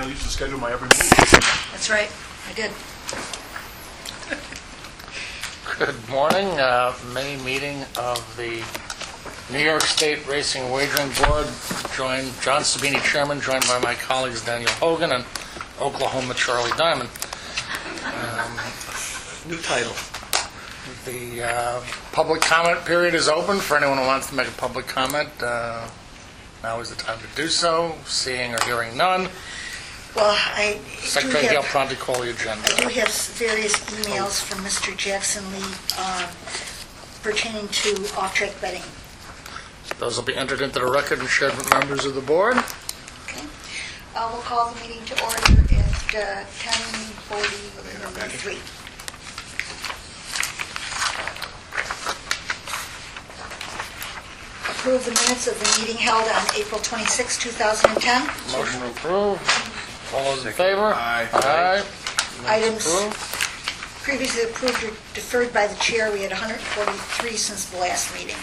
used to schedule my every meeting. That's right, I did. Good morning. May meeting of the New York State Racing Wagering Board. Joined John Sabini, Chairman, joined by my colleagues Daniel Hogan and Oklahoma Charlie Diamond. New title. The public comment period is open for anyone who wants to make a public comment. Now is the time to do so. Seeing or hearing none. Well, I Secretary Gail promptly call the agenda. I do have various emails from Mr. Jackson Lee pertaining to off-track betting. Those will be entered into the record and shared with members of the board. Okay. We'll call the meeting to order at 10:43. Approve the minutes of the meeting held on April 26, 2010. Motion approved. All those in favor? Aye. Aye. Items Approved. previously approved or deferred by the chair, we had 143 since the last meeting.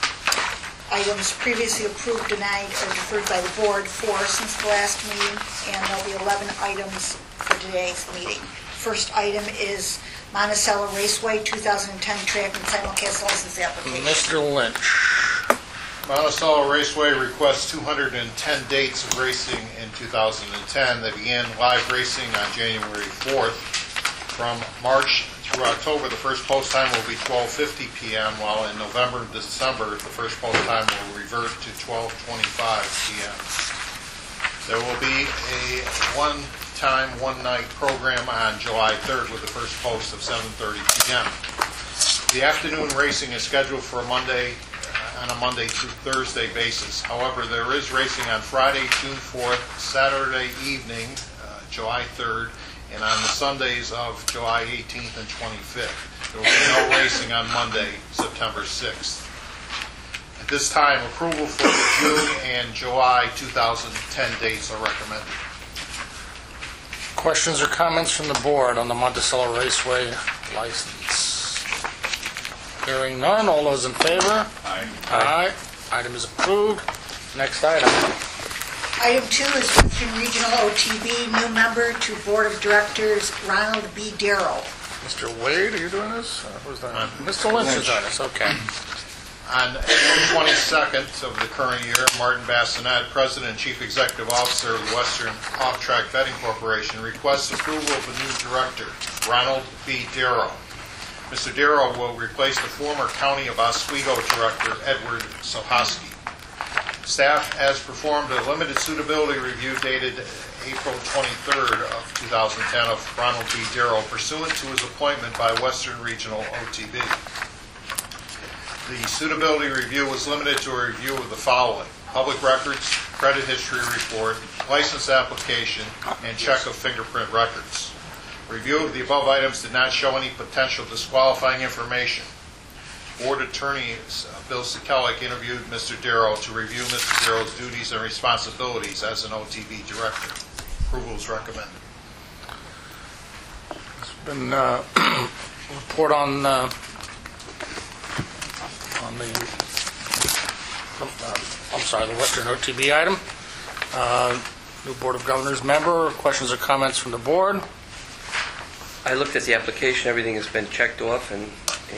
Items previously approved, denied, or deferred by the board, 4 since the last meeting, and there'll be 11 items for today's meeting. First item is Monticello Raceway 2010 track and simulcast license application. Mr. Lynch. Monticello Raceway requests 210 dates of racing in 2010. They began live racing on January 4th. From March through October, the first post time will be 12:50 p.m., while in November and December, the first post time will revert to 12:25 p.m. There will be a one-time, one-night program on July 3rd with the first post of 7:30 p.m. The afternoon racing is scheduled for on a Monday through Thursday basis. However, there is racing on Friday, June 4th, Saturday evening, July 3rd, and on the Sundays of July 18th and 25th. There will be no racing on Monday, September 6th. At this time, approval for the June and July 2010 dates are recommended. Questions or comments from the board on the Monticello Raceway license? Hearing none, all those in favor? Aye. Aye. Item is approved. Next item. Item 2 is Western Regional OTB, new member to Board of Directors, Ronald B. Darrow. Mr. Wade, are you doing this? Who's that? Mr. Lynch is doing this, okay. On April 22nd of the current year, Martin Bassinet, President and Chief Executive Officer of the Western Off-Track Betting Corporation, requests approval of a new director, Ronald B. Darrow. Mr. Darrow will replace the former County of Oswego Director, Edward Sohosky. Staff has performed a limited suitability review dated April 23rd of 2010 of Ronald B. Darrow pursuant to his appointment by Western Regional OTB. The suitability review was limited to a review of the following: public records, credit history report, license application, and check of fingerprint records. Review of the above items did not show any potential disqualifying information. Board Attorney Bill Sekelic interviewed Mr. Darrow to review Mr. Darrow's duties and responsibilities as an OTB director. Approval is recommended. There's been a report on the Western OTB item. New Board of Governors member. Questions or comments from the board? I looked at the application, everything has been checked off, and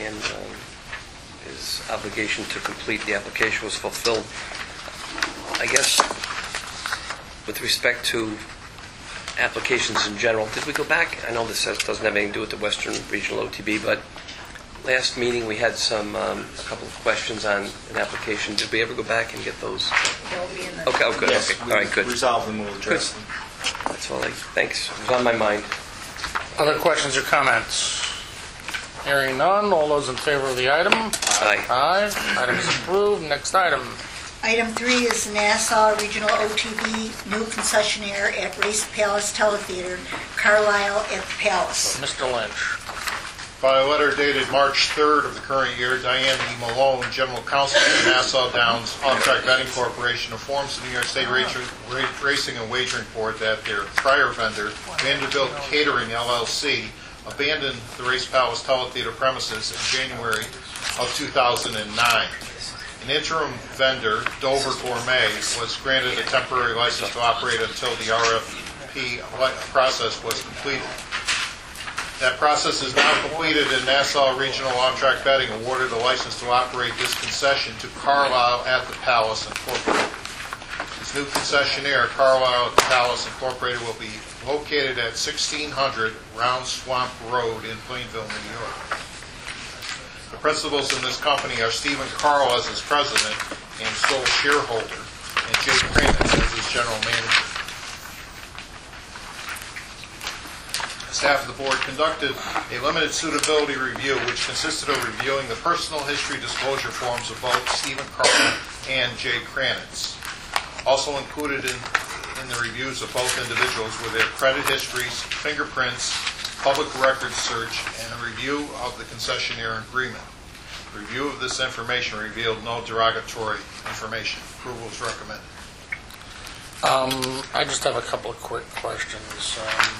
his obligation to complete the application was fulfilled. I guess with respect to applications in general, did we go back? I know this doesn't have anything to do with the Western Regional OTB, but last meeting we had a couple of questions on an application. Did we ever go back and get those? They'll be in the... Okay, oh, good. Yes, Okay. All right, good. Resolve them, we'll address them. That's all. Thanks. It was on my mind. Other questions or comments? Hearing none, all those in favor of the item? Aye. Aye. Item is approved. Next item. Item 3 is Nassau Regional OTB, new concessionaire at Race Palace Teletheater, Carlisle at the Palace. Mr. Lynch. By a letter dated March 3rd of the current year, Diane E. Malone, General Counsel of the Nassau Downs Off-Track Betting Corporation, informs the New York State Racing and Wagering Board that their prior vendor, Vanderbilt Catering, LLC, abandoned the Race Palace Teletheater premises in January of 2009. An interim vendor, Dover Gourmet, was granted a temporary license to operate until the RFP process was completed. That process is now completed, and Nassau Regional Off-Track Betting awarded a license to operate this concession to Carlisle at the Palace Incorporated. This new concessionaire, Carlisle at the Palace Incorporated, will be located at 1600 Round Swamp Road in Plainville, New York. The principals in this company are Stephen Carl as its president and sole shareholder, and Jay Kranitz as its general manager. Staff of the board conducted a limited suitability review, which consisted of reviewing the personal history disclosure forms of both Stephen Carl and Jay Kranitz. Also included in the reviews of both individuals were their credit histories, fingerprints, public records search, and a review of the concessionaire agreement. Review of this information revealed no derogatory information. Approval is recommended. I just have a couple of quick questions.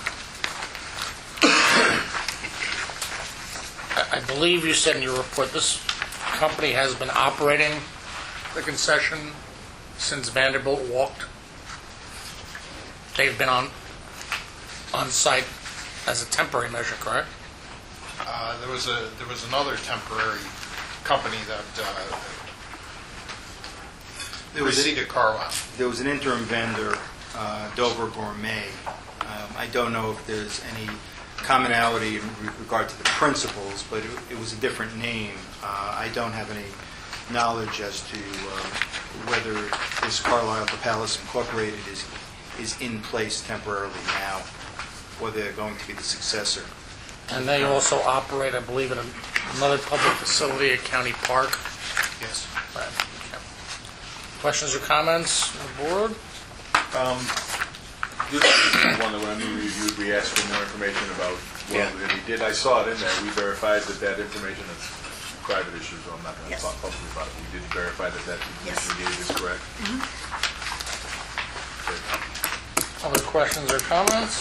I believe you said in your report this company has been operating the concession since Vanderbilt walked. They've been on site as a temporary measure, correct? There was another temporary company that preceded Carlisle. There was an interim vendor, Dover Gourmet. I don't know if there's any commonality in regard to the principles, but it was a different name. I don't have any knowledge as to whether this Carlisle at the Palace Incorporated is in place temporarily now, or they're going to be the successor. And they also operate, I believe, in another public facility at County Park. Yes. Right. Okay. Questions or comments on the board? This is one that when we reviewed, we asked for more information about what he did. I saw it in there. We verified that information is private issue, so I'm not going to Yes. talk publicly about it. We did verify that Yes. information you gave is correct. Other questions or comments?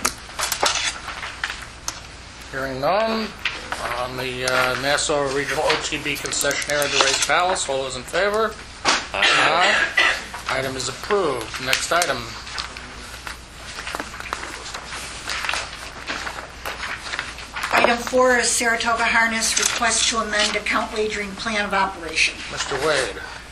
Hearing none. On the Nassau Regional OTB concessionaire at the Race Palace, all those in favor? Aye. Item is approved. Next item. Item 4 is Saratoga Harness request to amend account wagering plan of operation. Mr. Wade.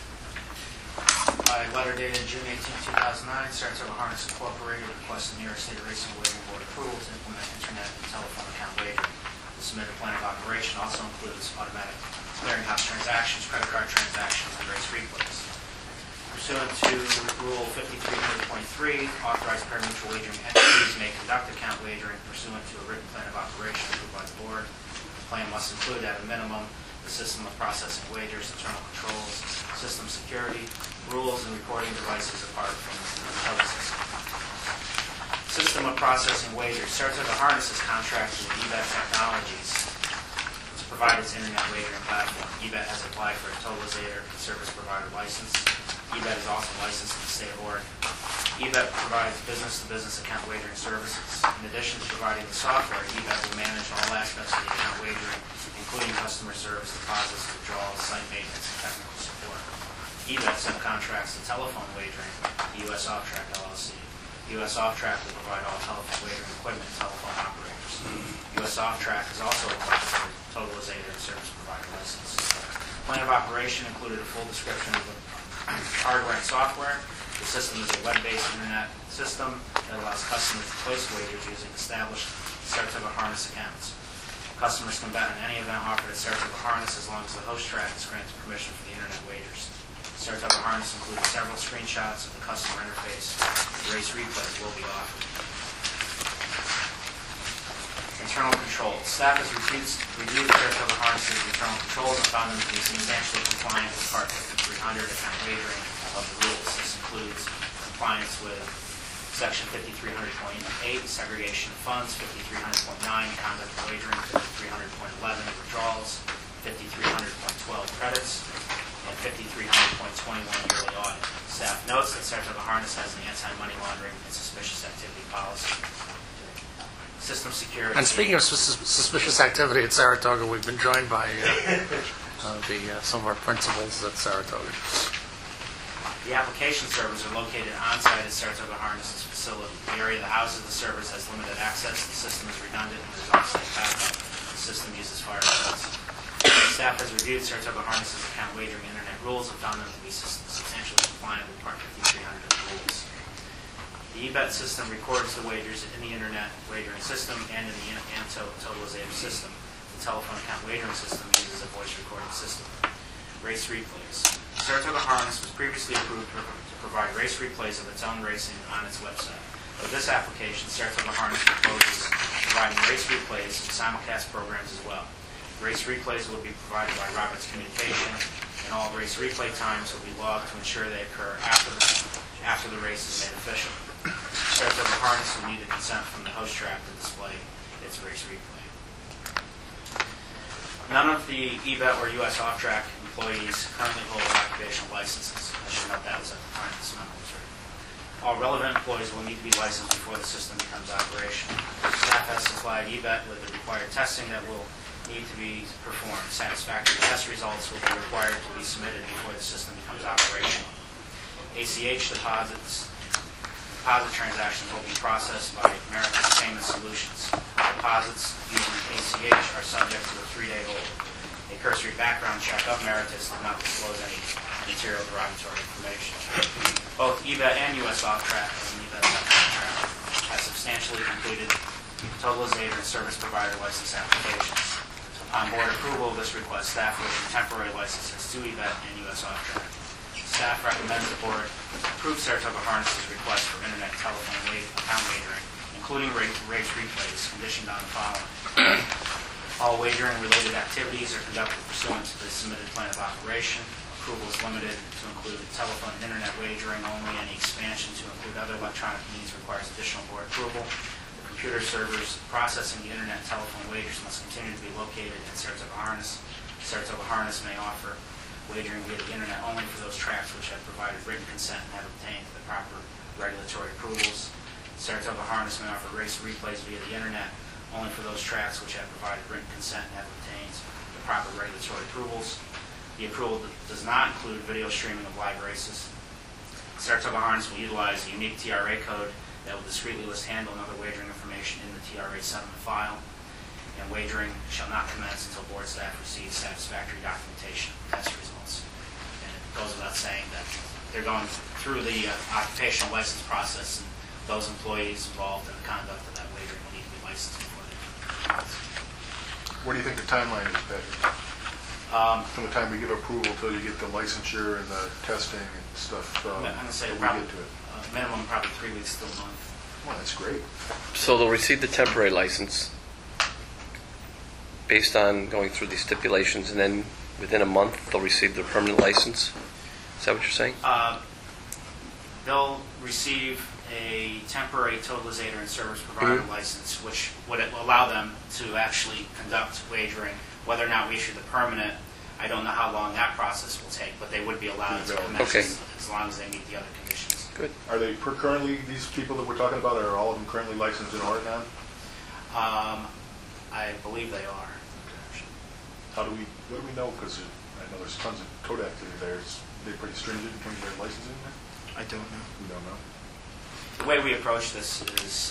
By letter dated June 18, 2009, Saratoga Harness Incorporated requests the New York State Racing Wagering Board approval to implement internet and telephone account wagering. The submitted plan of operation also includes automatic clearinghouse transactions, credit card transactions, and race replays. Pursuant to Rule 5300.3, authorized pari-mutuel wagering entities may conduct account wagering pursuant to a written plan of operation approved by the board. The plan must include, at a minimum, the system of processing wagers, internal controls, system security, rules, and recording devices apart from the total system. System of processing wagers. Saratoga Harness is contracted with eBet Technologies to provide its internet wagering platform. eBet has applied for a totalizator and service provider license. eBet is also licensed in the state of Oregon. eBet provides business-to-business account wagering services. In addition to providing the software, eBet will manage all aspects of the account wagering, including customer service, deposits, withdrawals, site maintenance, and technical support. eBet subcontracts the telephone wagering to U.S. Off-Track LLC. U.S. Off-Track will provide all telephone wagering equipment and telephone operators. U.S. Off-Track is also applied for totalizator and service provider license. Plan of operation included a full description of the hardware and software. The system is a web-based internet system that allows customers to place wagers using established Saratoga Harness accounts. Customers can bet on any event offered at Saratoga Harness as long as the host track is granted permission for the internet wagers. Saratoga Harness includes several screenshots of the customer interface. The race replays will be offered. Internal controls. Staff has reviewed Saratoga Harness's internal controls and found them to be substantially compliant with Part 5300 account wagering of the rules. This includes compliance with Section 5300.8, segregation of funds, 5300.9, conduct of wagering, 5300.11, withdrawals, 5300.12, credits, and 5300.21, yearly audit. Staff notes that Saratoga Harness has an anti-money laundering and suspicious activity policy. System security. And speaking of suspicious activity at Saratoga, we've been joined by some of our principals at Saratoga. The application servers are located on-site at Saratoga Harness's facility. The area that houses the servers has limited access, the system is redundant, and there's off-site backup. The system uses firewalls. Staff has reviewed Saratoga Harness's account wagering internet rules and found them to be substantially compliant with Part 5300 of the rules. The eBet system records the wagers in the internet wagering system and in the totalizator system. The telephone account wagering system uses a voice recording system. Race replays. Saratoga Harness was previously approved to provide race replays of its own racing on its website. With this application, Saratoga Harness proposes providing race replays and simulcast programs as well. Race replays will be provided by Roberts Communication, and all race replay times will be logged to ensure they occur after the race is made official. Saratoga Harness will need the consent from the host track to display its race replay. None of the eBet or U.S. Off-Track employees currently hold occupational licenses. I should note that was at the time this memo was written. All relevant employees will need to be licensed before the system becomes operational. Staff has supplied eBet with the required testing that will need to be performed. Satisfactory test results will be required to be submitted before the system becomes operational. ACH deposit transactions will be processed by America's Payment Solutions. Deposits using ACH are subject to a 3-day hold. A cursory background check of Meritus did not disclose any material derogatory information. Both eBet and U.S. Off-Track and eBet have substantially completed totalizator and service provider license applications. Upon board approval of this request, staff will issue temporary licenses to eBet and U.S. Off-Track. Staff recommends the board approve Saratoga Harness's request for internet telephone account wagering, including race replays, conditioned on the following. All wagering-related activities are conducted pursuant to the submitted plan of operation. Approval is limited to include telephone and internet wagering only. Any expansion to include other electronic means requires additional board approval. The computer servers processing the internet telephone wagers must continue to be located in Saratoga Harness. Saratoga Harness may offer wagering via the internet only for those tracks which have provided written consent and have obtained the proper regulatory approvals. Saratoga Harness may offer race replays via the internet only for those tracks which have provided written consent and have obtained the proper regulatory approvals. The approval does not include video streaming of live races. Saratoga Harness will utilize a unique TRA code that will discreetly list handle and other wagering information in the TRA settlement file, and wagering shall not commence until board staff receives satisfactory documentation of test results. And it goes without saying that they're going through the occupational license process, and those employees involved in the conduct of that wagering will need to be licensed before they can. What do you think the timeline is, Patrick? From the time we give approval till you get the licensure and the testing and stuff, I'm going to say till we probably get to it? Minimum probably 3 weeks to a month. Well, that's great. So they'll receive the temporary license based on going through these stipulations, and then within a month they'll receive the permanent license? Is that what you're saying? They'll receive a temporary totalizator and service provider license, which would allow them to actually conduct wagering. Whether or not we issue the permanent, I don't know how long that process will take, but they would be allowed to commence Okay. as long as they meet the other conditions. Good. Are they currently, these people that we're talking about, are all of them currently licensed in Oregon? I believe they are. What do we know? Because I know there's tons of Kodak there. They're pretty stringent in terms of their licensing there? I don't know. We don't know. The way we approach this is,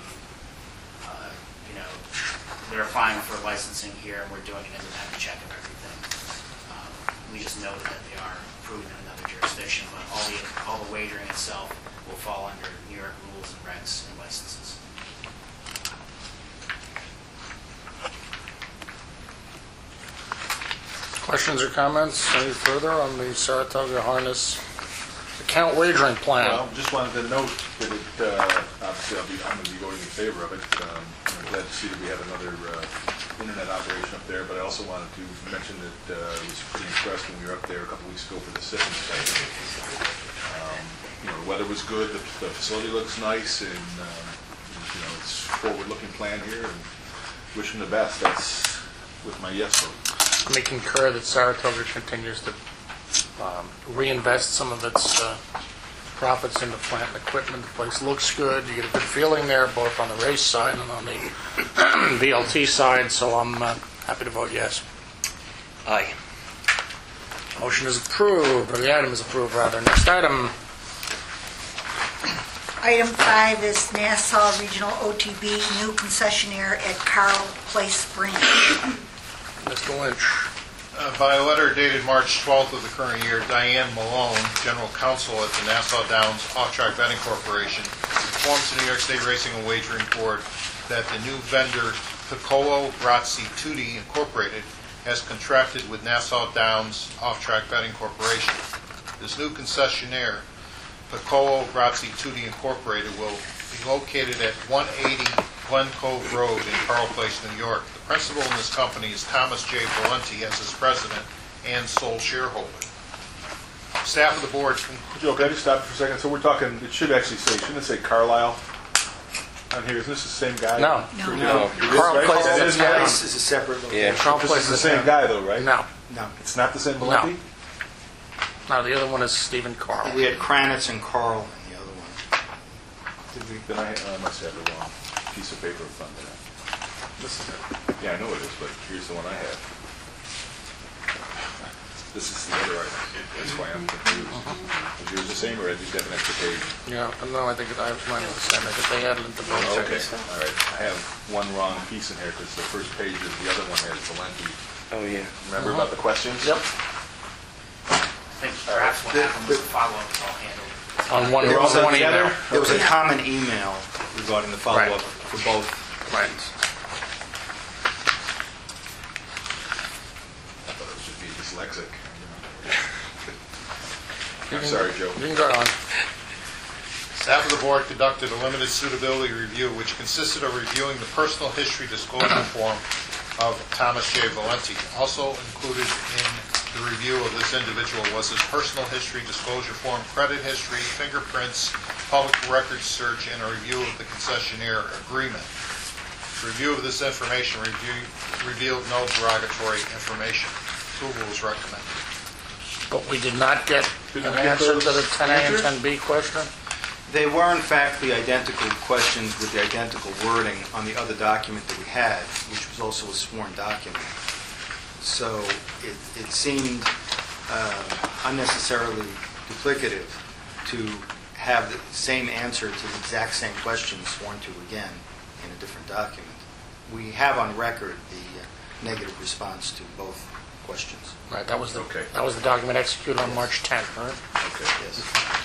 they're applying for licensing here, and we're doing an independent check of everything. We just know that they are approved in another jurisdiction, but all the wagering itself will fall under New York rules and regs and licenses. Questions or comments any further on the Saratoga Harness account wagering plan? Well, just wanted to note that obviously I'm going to be voting in favor of it. I'm glad to see that we have another internet operation up there, but I also wanted to mention that I was pretty impressed when we were up there a couple weeks ago for the Sippin site. The weather was good, the facility looks nice, and it's a forward-looking plan here, and wish them the best. That's with my yes vote. Let me concur that Saratoga continues to reinvest some of its profits into plant and equipment. The place looks good. You get a good feeling there, both on the race side and on the VLT side, so I'm happy to vote yes. Aye. Motion is approved, or the item is approved, rather. Next item. Item 5 is Nassau Regional OTB new concessionaire at Carl Place Branch. Mr. Lynch. By a letter dated March 12th of the current year, Diane Malone, General Counsel at the Nassau Downs Off-Track Betting Corporation, informs the New York State Racing and Wagering Board that the new vendor, Piccolo Grazzi Tutti Incorporated, has contracted with Nassau Downs Off-Track Betting Corporation. This new concessionaire, Piccolo Grazzi Tutti Incorporated, will be located at 180 Glen Cove Road in Carl Place, New York. The principal in this company is Thomas J. Valenti as its president and sole shareholder. Staff of the board. Joe, can I just stop you for a second? So we're talking, it should actually say, shouldn't it say Carlisle on here? Isn't this the same guy? No. No. It is, Carl right? Place That is is down. right. This is a separate location. Carl This Place is the is same down. guy, though, right? No. No. It's not the same Valenti? No, the other one is Stephen Carl. We had Kranitz and Carl in the other one. Did we? Then I must have the wrong piece of paper in front of that. This is it. Yeah, I know it is, but here's the one I have. This is the other item. That's why I'm confused. Is yours the same, or did you have an extra page? Yeah, no, I think I mine is the same. I think they added it to both. Okay, all right. I have one wrong piece in here, because the first page is, the other one has Valenti. Oh, yeah. Remember about the questions? Yep. I think perhaps what happened was the follow-up was all handled. On one There was email. There was a common email regarding the follow-up for both. Right. I thought it should be dyslexic. You I'm can- sorry, Joe. You can go on. Staff of the board conducted a limited suitability review, which consisted of reviewing the personal history disclosure form of Thomas J. Valenti. Also included in the review of this individual was his personal history disclosure form, credit history, fingerprints, public records search, and a review of the concessionaire agreement. The review of this information revealed no derogatory information. Approval is recommended. But we did not get Did an we get answer to those the 10A and answers? 10B question? They were in fact the identical questions with the identical wording on the other document that we had, which was also a sworn document. So it seemed unnecessarily duplicative to have the same answer to the exact same question sworn to again in a different document. We have on record the negative response to both questions. Right, that was the Okay. document executed on March 10th, right? Okay. Yes.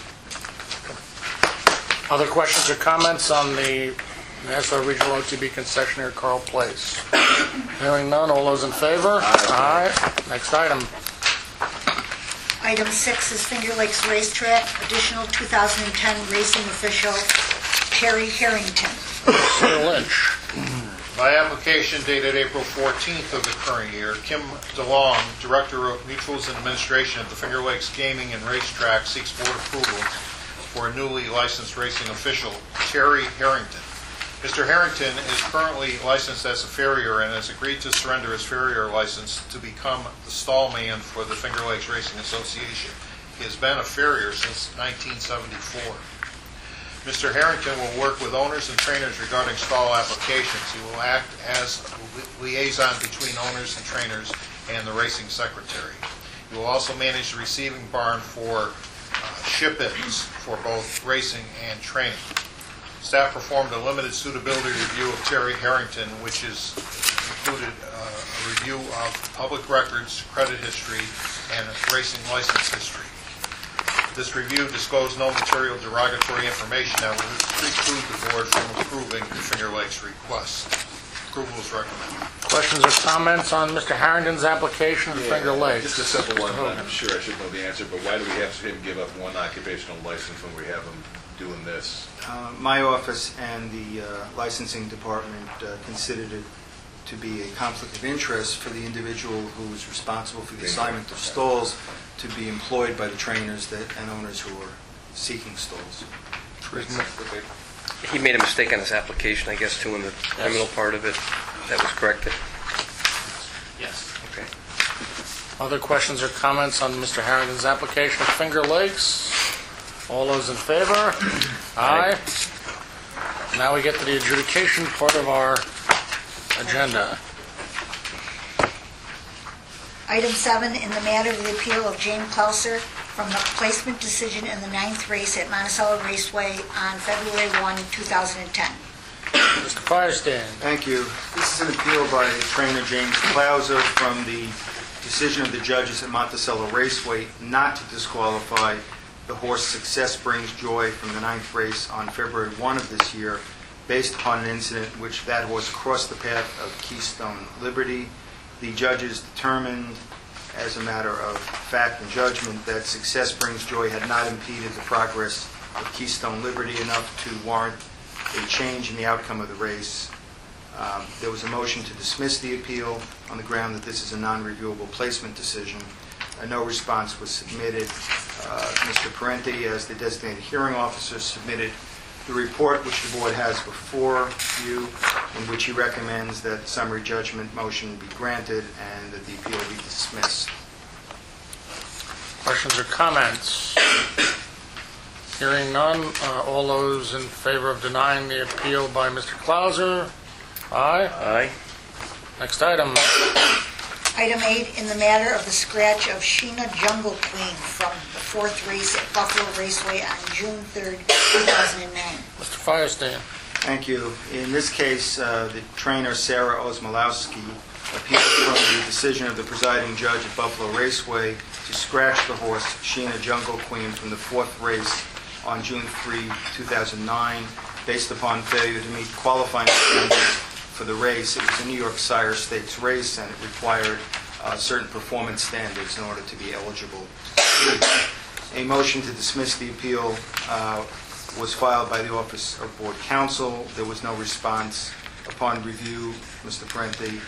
Other questions or comments on the Nassau Regional OTB concessionaire Carl Place? Hearing none, all those in favor? Aye. Next item. Item 6 is Finger Lakes Racetrack, additional 2010 racing official Terry Harrington. Mr. Lynch. By application dated April 14th of the current year, Kim DeLong, Director of Mutuals and Administration at the Finger Lakes Gaming and Racetrack, seeks board approval for a newly licensed racing official, Terry Harrington. Mr. Harrington is currently licensed as a farrier and has agreed to surrender his farrier license to become the stall man for the Finger Lakes Racing Association. He has been a farrier since 1974. Mr. Harrington will work with owners and trainers regarding stall applications. He will act as liaison between owners and trainers and the racing secretary. He will also manage the receiving barn for ship-ins for both racing and training. Staff performed a limited suitability review of Terry Harrington, which is included a review of public records, credit history, and racing license history. This review disclosed no material derogatory information that would preclude the board from approving the Finger Lakes request. Approval is recommended. Questions or comments on Mr. Harrington's application at Finger Lakes? Just a simple one. I'm sure I should know the answer, but why do we have him give up one occupational license when we have him doing this? My office and the licensing department considered it to be a conflict of interest for the individual who is responsible for the assignment of stalls to be employed by the trainers and owners who are seeking stalls. He made a mistake on his application, I guess, too, in the criminal part of it. That was corrected. Yes. Okay. Other questions or comments on Mr. Harrington's application at Finger Lakes? All those in favor? Aye. Now we get to the adjudication part of our agenda. Item 7, in the matter of the appeal of James Clouser from the placement decision in the 9th race at Monticello Raceway on February 1, 2010. Mr. Firestein. Thank you. This is an appeal by trainer James Clouser from the decision of the judges at Monticello Raceway not to disqualify the horse Success Brings Joy from the 9th race on February 1 of this year, based upon an incident in which that horse crossed the path of Keystone Liberty. The judges determined, as a matter of fact and judgment, that Success Brings Joy had not impeded the progress of Keystone Liberty enough to warrant a change in the outcome of the race. There was a motion to dismiss the appeal on the ground that this is a non-reviewable placement decision. No response was submitted. Mr. Parenti, as the designated hearing officer, submitted the report which the board has before you, in which he recommends that summary judgment motion be granted and that the appeal be dismissed. Questions or comments? Hearing none, all those in favor of denying the appeal by Mr. Clouser? Aye. Aye. Next item. Item 8, in the matter of the scratch of Sheena Jungle Queen from the 4th race at Buffalo Raceway on June 3, 2009. Mr. Firestein. Thank you. In this case, the trainer Sarah Osmolowski appealed from the decision of the presiding judge at Buffalo Raceway to scratch the horse Sheena Jungle Queen from the 4th race on June 3, 2009, based upon failure to meet qualifying standards for the race. It was a New York Sire Stakes race, and it required certain performance standards in order to be eligible to compete. A motion to dismiss the appeal was filed by the Office of Board Counsel. There was no response. Upon review, Mr. Parenti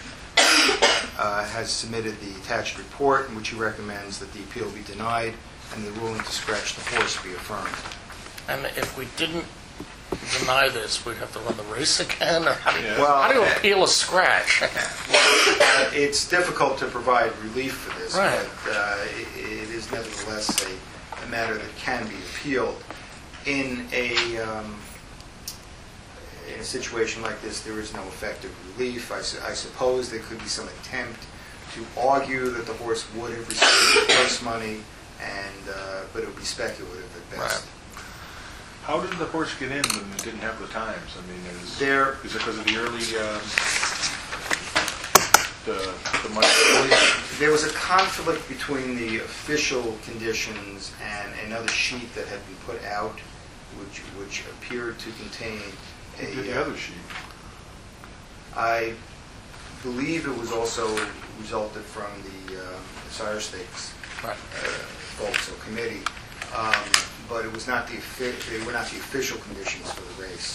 has submitted the attached report in which he recommends that the appeal be denied and the ruling to scratch the horse be affirmed. And if we didn't deny this, we'd have to run the race again? Or how Well, do you appeal a scratch? It's difficult to provide relief for this, Right. but it is nevertheless a matter that can be appealed. In a situation like this, there is no effective relief. I suppose there could be some attempt to argue that the horse would have received the purse money, but it would be speculative at best. Right. How did the horse get in when it didn't have the times? I mean, is it because of the early, the money? There was a conflict between the official conditions and another sheet that had been put out, which appeared to contain Who did the other sheet? I believe it was also resulted from the Sire Stakes Right. folks or committee, but it was not they were not the official conditions for the race.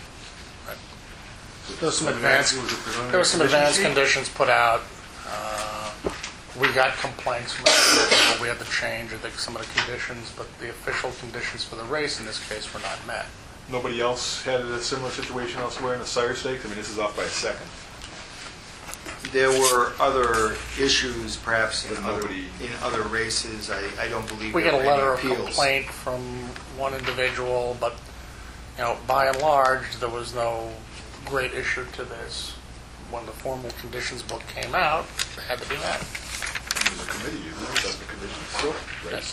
There were some advanced conditions put out. We got complaints from people. We had to change, I think, some of the conditions, but the official conditions for the race in this case were not met. Nobody else had a similar situation elsewhere in the Sire Stakes? I mean, this is off by a second. There were other issues, perhaps, in Nobody- other races. I don't believe We there got a were any letter of appeals. complaint from one individual, but, by and large, there was no great issue to this. When the formal conditions book came out, it had to be met. There's a committee, isn't there? That's the conditions. Right. Yes.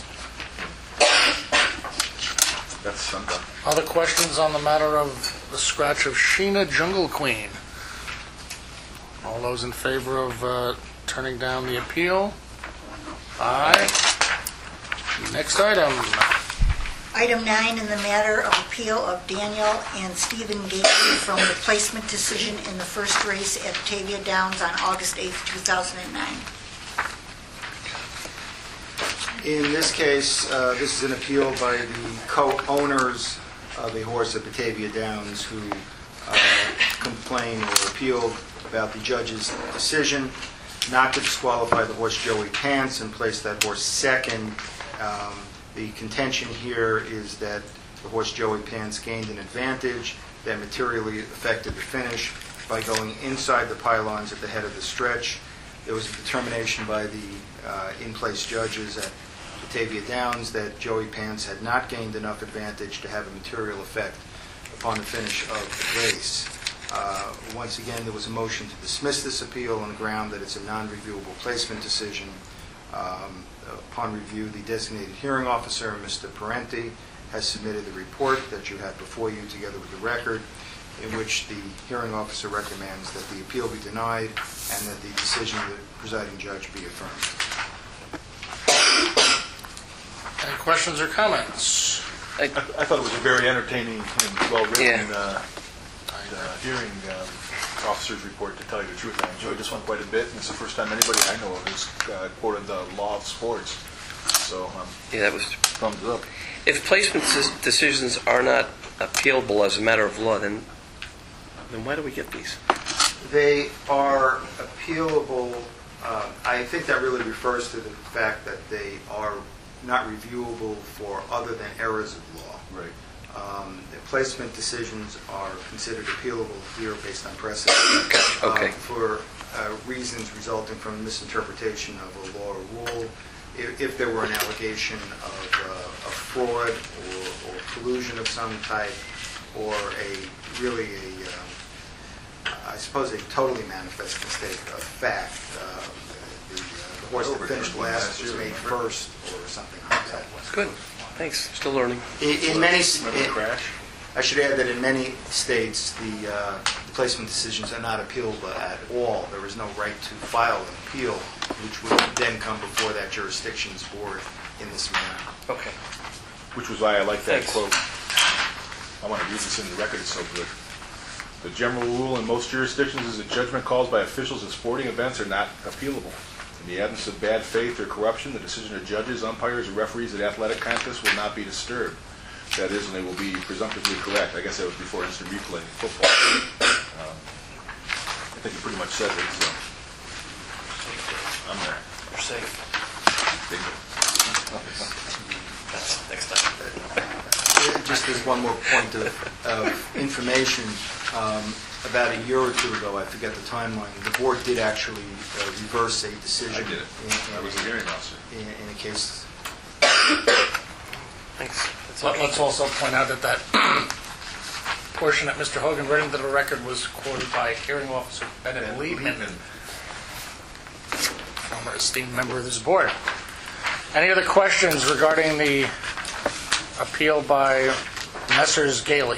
That's something. Other questions on the matter of the scratch of Sheena Jungle Queen? All those in favor of turning down the appeal? Aye. Next item. Item 9, in the matter of appeal of Daniel and Stephen Gayton from the placement decision in the first race at Batavia Downs on August 8, 2009. In this case, this is an appeal by the co-owners of a horse at Batavia Downs who complained or appealed about the judge's decision not to disqualify the horse Joey Pants and place that horse second. The contention here is that the horse Joey Pants gained an advantage that materially affected the finish by going inside the pylons at the head of the stretch. There was a determination by the in-place judges at Batavia Downs that Joey Pants had not gained enough advantage to have a material effect upon the finish of the race. Once again, there was a motion to dismiss this appeal on the ground that it's a non-reviewable placement decision. Upon review, the designated hearing officer, Mr. Parenti, has submitted the report that you have before you together with the record, in which the hearing officer recommends that the appeal be denied and that the decision of the presiding judge be affirmed. Any questions or comments? I thought it was a very entertaining and well-written hearing officer's report, to tell you the truth. I enjoyed this one quite a bit, and it's the first time anybody I know of has quoted the law of sports. So, that was... thumbs up. If placement decisions are not appealable as a matter of law, then why do we get these? They are appealable. I think that really refers to the fact that they are not reviewable for other than errors of law. Right. The placement decisions are considered appealable here based on precedent. Okay. For reasons resulting from misinterpretation of a law or rule. If there were an allegation of fraud or collusion of some type, or I suppose a totally manifest mistake of fact, the horse that finished last was made first, or something like that. Good. Thanks. Still learning. I should add that in many states, the placement decisions are not appealable at all. There is no right to file an appeal, which would then come before that jurisdiction's board in this manner. Okay. Which was why I like that Thanks. quote. I want to use this in the record, it's so good. The general rule in most jurisdictions is that judgment calls by officials at sporting events are not appealable. In the absence of bad faith or corruption, the decision of judges, umpires, or referees at athletic contests will not be disturbed. That is, and they will be presumptively correct. I guess that was before instant replay in football. I think you pretty much said it, so I'm there. You're safe. Bingo. Next time. Just as one more point of information, about a year or two ago, I forget the timeline, the board did actually reverse a decision. I did it. I was a hearing officer. In a case. Thanks. Let's also point out that portion that Mr. Hogan read into the record was quoted by hearing officer Bennett Liebman, former esteemed member of this board. Any other questions regarding the appeal by Messrs. Gailey?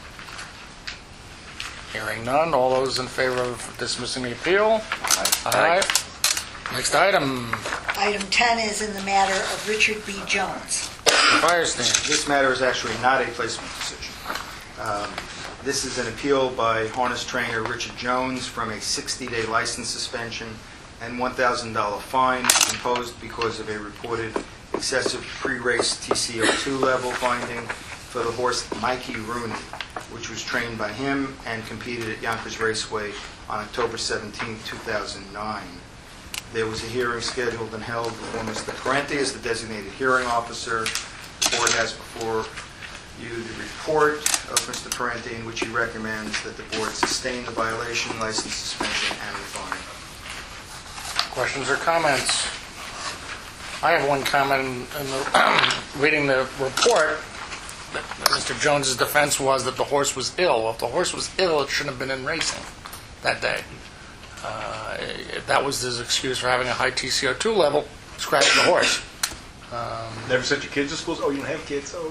Hearing none, all those in favor of dismissing the appeal? Aye. Next item, Item 10 is in the matter of Richard B. Jones. fire stand. This matter is actually not a placement decision. This is an appeal by harness trainer Richard Jones from a 60-day license suspension and $1,000 fine imposed because of a reported excessive pre-race TCO2 level finding for the horse Mikey Rooney, which was trained by him and competed at Yonkers Raceway on October 17, 2009. There was a hearing scheduled and held before Mr. Parenti as the designated hearing officer. The board has before you the report of Mr. Parenti in which he recommends that the board sustain the violation, license suspension, and the fine. Questions or comments? I have one comment in reading the report. That Mr. Jones's defense was that the horse was ill. Well, if the horse was ill, it shouldn't have been in racing that day. If that was his excuse for having a high TCO2 level, scratch the horse. Never sent your kids to schools? Oh, you don't have kids? Oh.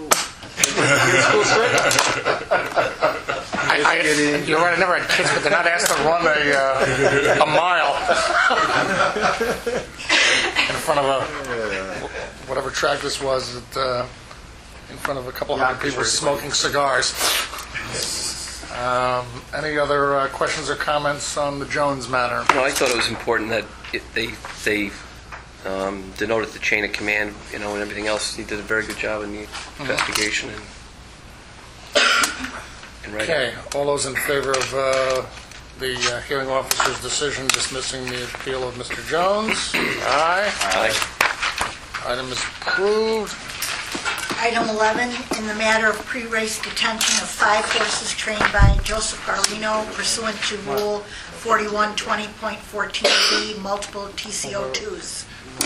You're right, I never had kids, but they're not asked to run a mile in front of whatever track this was, in front of a couple hundred people smoking cigars. Any other questions or comments on the Jones matter? No, I thought it was important that they denoted the chain of command, and everything else. He did a very good job in the investigation and writing. Okay, all those in favor of the hearing officer's decision dismissing the appeal of Mr. Jones? Aye. Aye. Item is approved. Item 11, in the matter of pre-race detention of 5 horses trained by Joseph Carlino pursuant to Rule 4120.14B, multiple TCO2s.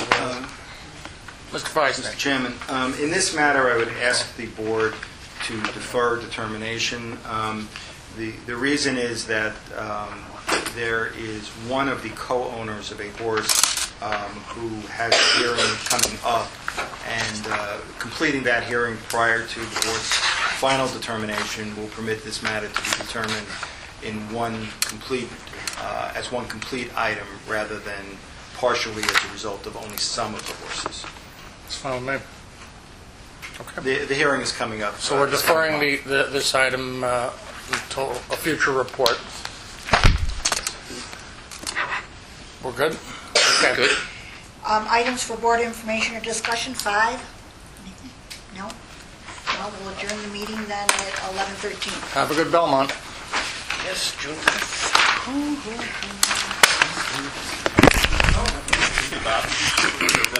Mr. Feisner. Mr. Chairman, in this matter, I would ask the board to defer determination. The reason is that there is one of the co-owners of a horse who has a hearing coming up, and completing that hearing prior to the board's final determination will permit this matter to be determined in one complete item rather than partially as a result of only some of the horses. It's fine with me. Okay. The hearing is coming up. So we're deferring this item until a future report. We're good? Okay. Good. Items for board information or discussion, 5? Anything? No? Well, we'll adjourn the meeting then at 11:13. Have a good Belmont. Yes, June. Bob.